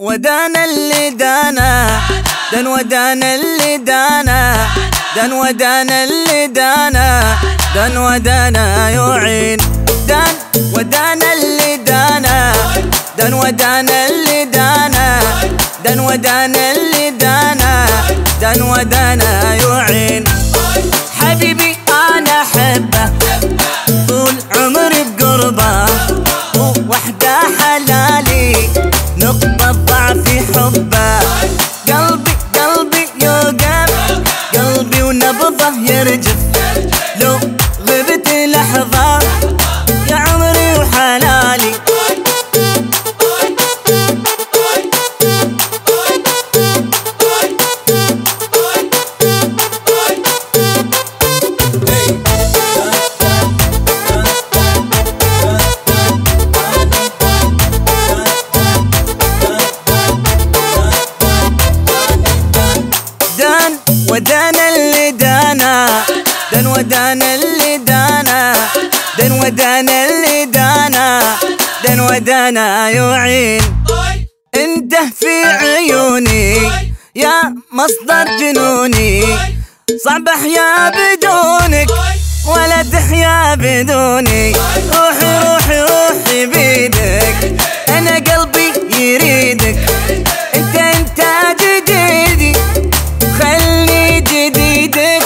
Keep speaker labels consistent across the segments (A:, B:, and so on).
A: ودانا اللي دانا، دان ودانا اللي دانا، دان ودانا اللي دانا، دان ودانا يعين. دان ودانا اللي دانا، دان ودانا اللي دانا، دان ودانا اللي دانا، دان ودانا يعين. حبيبي أنا أحبه طول عمري بقربه، وحده حلالي نقطة ضعفي حبه. قلبي قلبي يوقف، قلبي ونبضه يرجف لو غبت لحظة يا عمري وحلالي. ودانا اللي دانا، دان ودانا اللي دانا، دان ودانا اللي دانا، دان ودانا يعين. انت في عيوني يا مصدر جنوني، صعب احيا بدونك ولا تحيا بدوني. روحي روحي روحي بيدك، انا قلبي يريدك. انت جديدي خلني جديدك.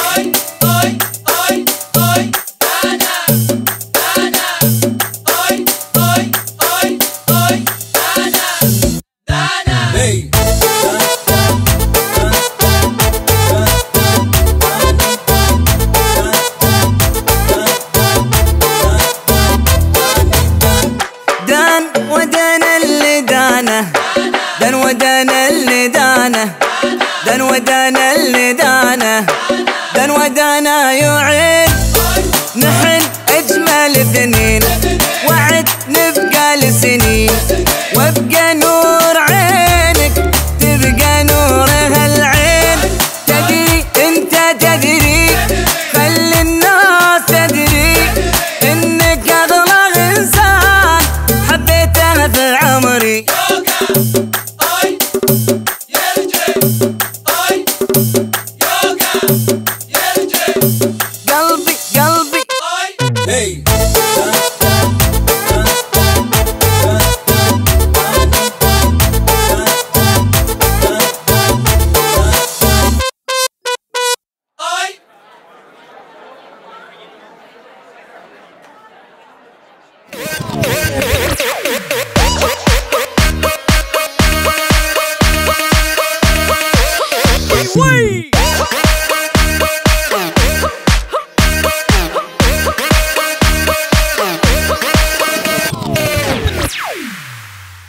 A: دان ودانا اللي دانا، دان ودانا اللي دانا، دان ودانا اللي دانا، دان ودانا يعين. نحن أجمل اثنين وعد نبقى لسنين، وابقى نور عينك تبقى نور هالعين. تدري انت تدري، خلي الناس تدري انك اغلى انسان حبيته في عمري.